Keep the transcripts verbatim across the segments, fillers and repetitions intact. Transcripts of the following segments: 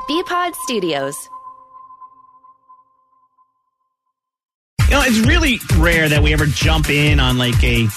B-Pod Studios. You know, it's really rare that we ever jump in on like a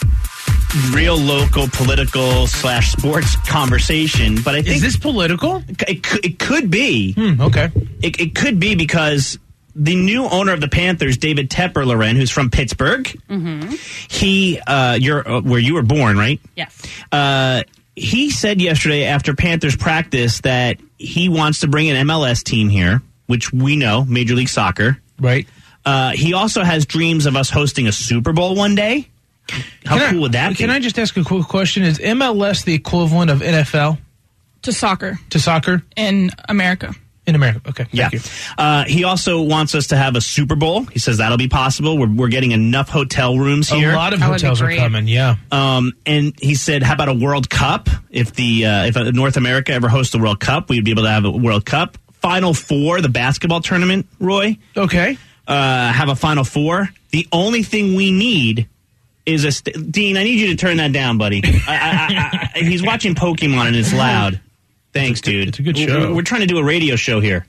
real local political slash sports conversation, but I think is this political? It could, it could be. Hmm, okay, it, it could be because the new owner of the Panthers, David Tepper, Loren, who's from Pittsburgh, Mm-hmm. he, uh, you're uh, where you were born, right? Yes. Uh, he said yesterday after Panthers practice that he wants to bring an M L S team here, which we know, Major League Soccer, right? Uh, he also has dreams of us hosting a Super Bowl one day. How can cool I, would that be? Can I just ask a quick question? Is M L S the equivalent of N F L? To soccer. To soccer? In America. In America. Okay. Yeah. Thank you. Uh, he also wants us to have a Super Bowl. He says that'll be possible. We're, we're getting enough hotel rooms here. A lot of hotels are coming, yeah. Um, and he said, how about a World Cup? If the uh, if North America ever hosts a World Cup, we'd be able to have a World Cup. Final Four, the basketball tournament, Roy. Okay. Uh, have a Final Four. The only thing we need is a... St- Dean, I need you to turn that down, buddy. I, I, I, I, he's watching Pokemon and it's loud. Thanks, it's a good, dude. It's a good show. We're, we're trying to do a radio show here.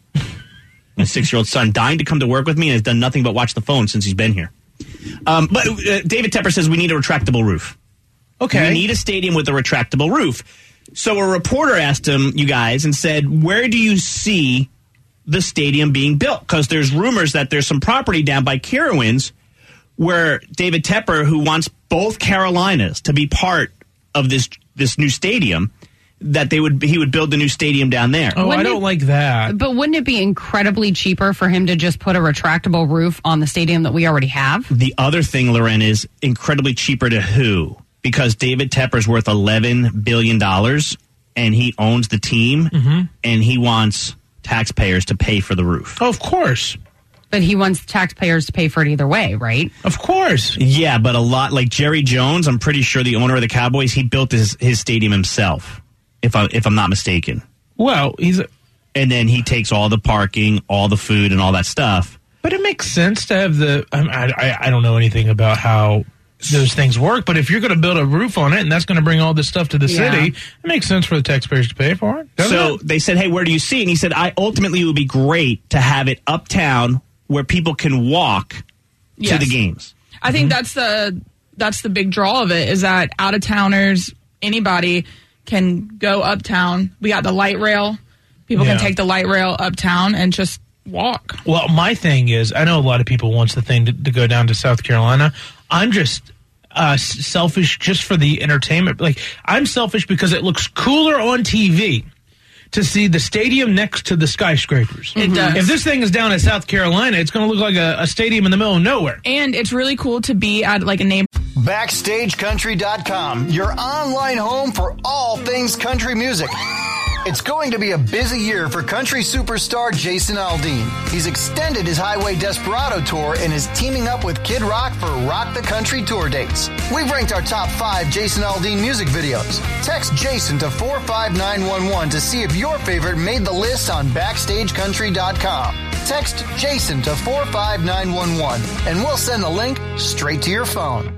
My six-year-old son dying to come to work with me and has done nothing but watch the phone since he's been here. Um, but uh, David Tepper says we need a retractable roof. Okay. We need a stadium with a retractable roof. So a reporter asked him, you guys, and said, where do you see the stadium being built? Because there's rumors that there's some property down by Carowinds where David Tepper, who wants both Carolinas to be part of this this new stadium, that they would he would build the new stadium down there. Oh, Wouldn't I don't it- like that. But wouldn't it be incredibly cheaper for him to just put a retractable roof on the stadium that we already have? The other thing, Loren, is incredibly cheaper to who? Because David Tepper's worth eleven billion dollars, and he owns the team, mm-hmm. and he wants taxpayers to pay for the roof. Oh, of course. But he wants taxpayers to pay for it either way, right? Of course. Yeah, but a lot, like Jerry Jones, I'm pretty sure the owner of the Cowboys, he built his, his stadium himself, if, I, if I'm not mistaken. Well, he's... A- and then he takes all the parking, all the food, and all that stuff. But it makes sense to have the... I, I, I don't know anything about how those things work, but if you're going to build a roof on it and that's going to bring all this stuff to the Yeah. city, it makes sense for the taxpayers to pay for it. So it? they said, hey, where do you see it? And he said, I ultimately it would be great to have it uptown where people can walk Yes. to the games. I think that's the that's the big draw of it, is that out of towners, anybody can go uptown. We got the light rail. People Yeah. can take the light rail uptown and just walk. Well, my thing is, I know a lot of people wants the thing to, to go down to South Carolina. I'm just uh, s- selfish just for the entertainment. Like, I'm selfish because it looks cooler on T V to see the stadium next to the skyscrapers. It does. If this thing is down in South Carolina, it's going to look like a, a stadium in the middle of nowhere. And it's really cool to be at like a neighbor. Backstage Country dot com, your online home for all things country music. It's going to be a busy year for country superstar Jason Aldean. He's extended his Highway Desperado tour and is teaming up with Kid Rock for Rock the Country tour dates. We've ranked our top five Jason Aldean music videos. Text Jason to four five nine one one to see if your favorite made the list on Backstage Country dot com. Text Jason to four five nine one one and we'll send the link straight to your phone.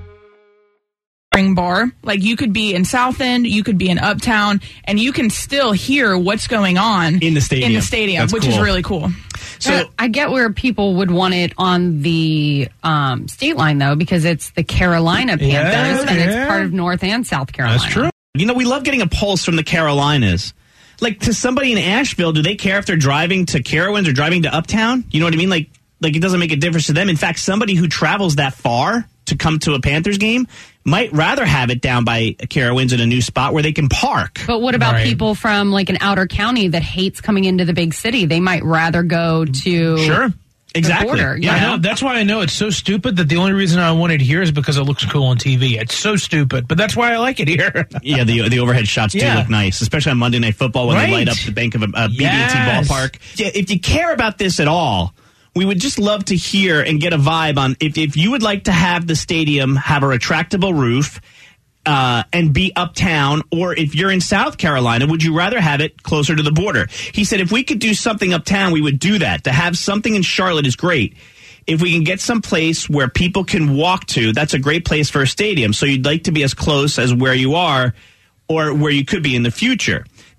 Bar. Like, you could be in South End, you could be in Uptown, and you can still hear what's going on In the stadium. In the stadium, That's which cool. is really cool. So Uh, I get where people would want it on the um, state line, though, because it's the Carolina Panthers, Yeah, and yeah. it's part of North and South Carolina. That's true. You know, we love getting a pulse from the Carolinas. Like, to somebody in Asheville, do they care if they're driving to Carowinds or driving to Uptown? You know what I mean? Like, like it doesn't make a difference to them. In fact, somebody who travels that far to come to a Panthers game might rather have it down by Carowinds in a new spot where they can park. But what about Right. people from like an outer county that hates coming into the big city? They might rather go to Sure. Exactly. border, Yeah, I you know. That's why I know it's so stupid that the only reason I want it here is because it looks cool on T V. It's so stupid, but that's why I like it here. Yeah, the the overhead shots do Yeah. look nice, especially on Monday Night Football when Right. they light up the bank of a, a B B and T Yes. ballpark. Yeah, if you care about this at all, we would just love to hear and get a vibe on if, if you would like to have the stadium have a retractable roof uh, and be uptown, or if you're in South Carolina, would you rather have it closer to the border? He said if we could do something uptown, we would do that. To have something in Charlotte is great. If we can get some place where people can walk to, that's a great place for a stadium. So you'd like to be as close as where you are or where you could be in the future.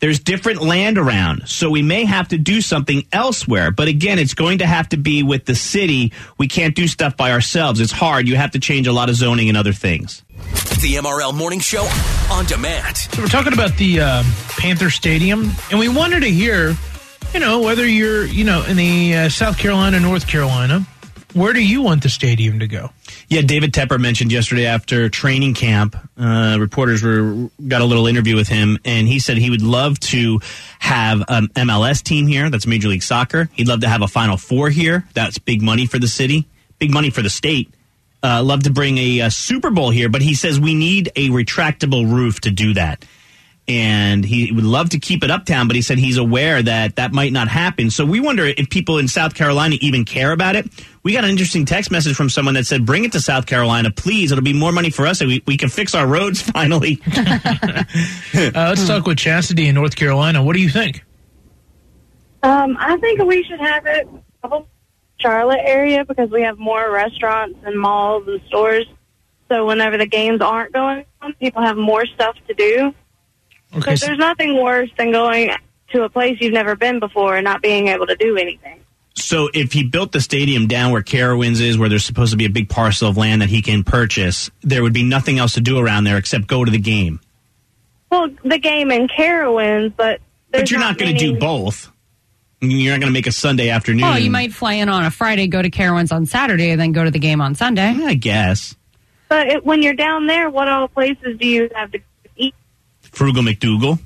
There's different land around, so we may have to do something elsewhere. But again, it's going to have to be with the city. We can't do stuff by ourselves. It's hard. You have to change a lot of zoning and other things. The M R L Morning Show on demand. So we're talking about the uh, Panther Stadium, and we wanted to hear, you know, whether you're, you know, in the uh, South Carolina, North Carolina, where do you want the stadium to go? Yeah, David Tepper mentioned yesterday after training camp, uh, reporters were got a little interview with him, and he said he would love to have an M L S team here. That's Major League Soccer. He'd love to have a Final Four here. That's big money for the city, big money for the state. Uh, love to bring a, a Super Bowl here, but he says we need a retractable roof to do that. And he would love to keep it uptown, but he said he's aware that that might not happen. So we wonder if people in South Carolina even care about it. We got an interesting text message from someone that said, bring it to South Carolina, please. It'll be more money for us, and we, we can fix our roads finally. uh, let's talk with Chastity in North Carolina. What do you think? Um, I think we should have it in the Charlotte area because we have more restaurants and malls and stores. So whenever the games aren't going on, people have more stuff to do. Okay, so there's nothing worse than going to a place you've never been before and not being able to do anything. So if he built the stadium down where Carowinds is, where there's supposed to be a big parcel of land that he can purchase, there would be nothing else to do around there except go to the game. Well, the game in Carowinds, but there's But you're not, not going to do both. You're not going to make a Sunday afternoon. Oh, you might fly in on a Friday, go to Carowinds on Saturday, and then go to the game on Sunday. I guess. But it, when you're down there, what all places do you have to eat? Frugal McDougal.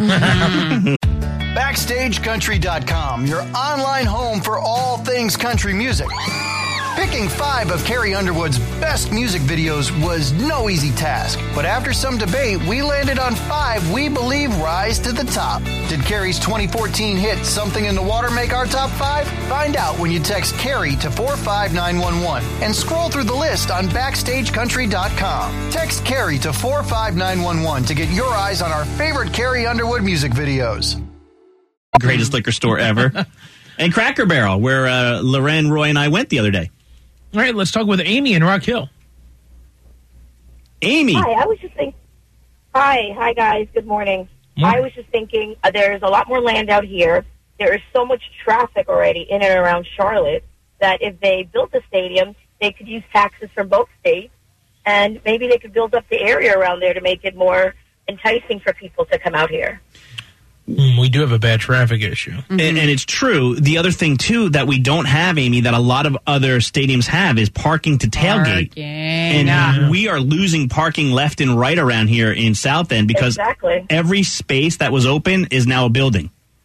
Backstage Country dot com, your online home for all things country music. Picking five of Carrie Underwood's best music videos was no easy task, but after some debate, we landed on five we believe rise to the top. Did Carrie's twenty fourteen hit Something in the Water make our top five? Find out when you text Carrie to four five nine one one and scroll through the list on Backstage Country dot com. Text Carrie to four five nine one one to get your eyes on our favorite Carrie Underwood music videos. Greatest liquor store ever. And Cracker Barrel, where uh, Loren, Roy, and I went the other day. All right, let's talk with Amy in Rock Hill. Amy. Hi, I was just thinking. Hi, hi guys. Good morning. Morning. I was just thinking. Uh, there's a lot more land out here. There is so much traffic already in and around Charlotte that if they built a stadium, they could use taxes from both states, and maybe they could build up the area around there to make it more enticing for people to come out here. Mm, we do have a bad traffic issue. Mm-hmm. And, and it's true. The other thing, too, that we don't have, Amy, that a lot of other stadiums have is parking to tailgate. Parking. And Yeah. we are losing parking left and right around here in South End because Exactly. every space that was open is now a building.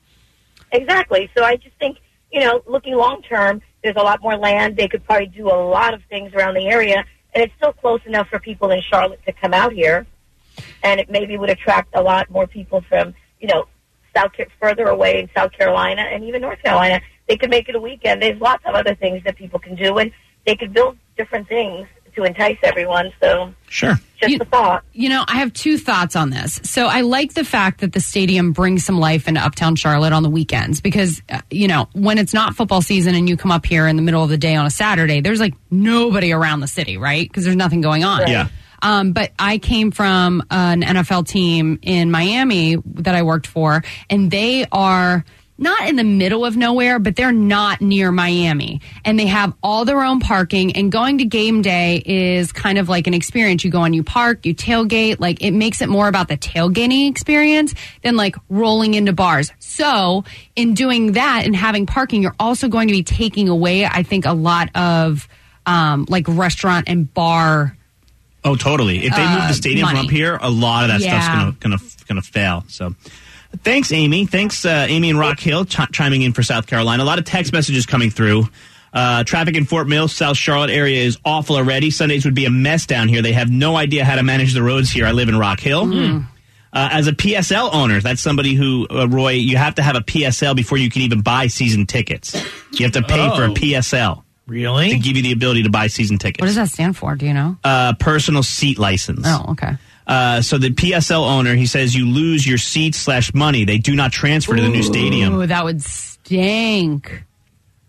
Exactly. So I just think, you know, looking long term, there's a lot more land. They could probably do a lot of things around the area, and it's still close enough for people in Charlotte to come out here. And it maybe would attract a lot more people from, you know, South further away in South Carolina and even North Carolina. They could make it a weekend. There's lots of other things that people can do, and they could build different things to entice everyone. So Sure. just You- a thought. You know, I have two thoughts on this. So I like the fact that the stadium brings some life into Uptown Charlotte on the weekends because, uh, you know, when it's not football season and you come up here in the middle of the day on a Saturday, there's like nobody around the city, right? Because there's nothing going on. Yeah. Um, but I came from an N F L team in Miami that I worked for, and they are not in the middle of nowhere, but they're not near Miami. And they have all their own parking, and going to game day is kind of like an experience. You go and you park, you tailgate. Like, it makes it more about the tailgating experience than like rolling into bars. So in doing that and having parking, you're also going to be taking away, I think, a lot of um, like restaurant and bar. Oh, totally. If they Uh, move the stadium money. from up here, a lot of that Yeah. stuff's gonna gonna gonna fail. So, thanks, Amy. Thanks, uh, Amy in Rock Hill, ch- chiming in for South Carolina. A lot of text messages coming through. Uh, traffic in Fort Mill, South Charlotte area is awful already. Sundays would be a mess down here. They have no idea how to manage the roads here. I live in Rock Hill. Mm-hmm. Uh, as a P S L owner, that's somebody who, uh, Roy, you have to have a P S L before you can even buy season tickets. You have to pay for a Oh. P S L Really? to give you the ability to buy season tickets. What does that stand for? Do you know? Uh, personal seat license. Oh, okay. Uh, so the P S L owner, he says you lose your seats slash money. They do not transfer to the new stadium. Ooh, that would stink.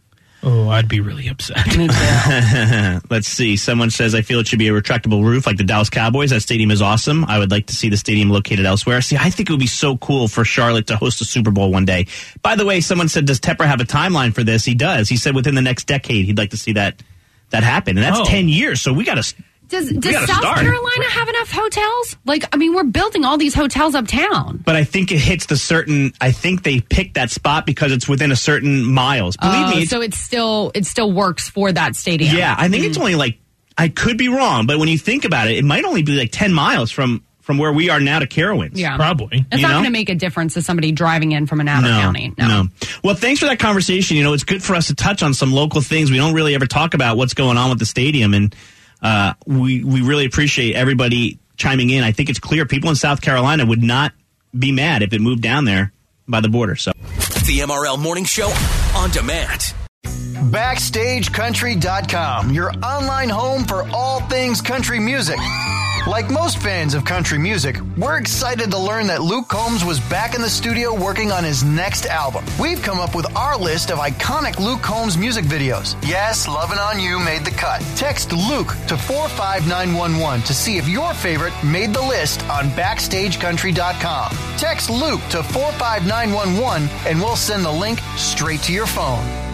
Oh, I'd be really upset. Me too. Let's see. Someone says, I feel it should be a retractable roof like the Dallas Cowboys. That stadium is awesome. I would like to see the stadium located elsewhere. See, I think it would be so cool for Charlotte to host a Super Bowl one day. By the way, someone said, does Tepper have a timeline for this? He does. He said within the next decade he'd like to see that that happen. And that's Oh. ten years, so we got to... Does, does gotta South start. Carolina have enough hotels? Like, I mean, we're building all these hotels uptown. But I think it hits the certain... I think they picked that spot because it's within a certain miles. Believe Oh, me, it's, so it still it still works for that stadium. yeah, I think it's only like... I could be wrong, but when you think about it, it might only be like ten miles from, from where we are now to Carowinds. Yeah. Probably. It's You not know? going to make a difference to somebody driving in from an outer county. No. Well, thanks for that conversation. You know, it's good for us to touch on some local things. We don't really ever talk about what's going on with the stadium, and uh, we we really appreciate everybody chiming in. I think it's clear people in South Carolina would not be mad if it moved down there by the border. So, The M R L Morning Show on demand. Backstage Country dot com, your online home for all things country music. Like most fans of country music, we're excited to learn that Luke Combs was back in the studio working on his next album. We've come up with our list of iconic Luke Combs music videos. Yes, Lovin' On You made the cut. Text Luke to four five nine one one to see if your favorite made the list on Backstage Country dot com. Text Luke to four five nine one one and we'll send the link straight to your phone.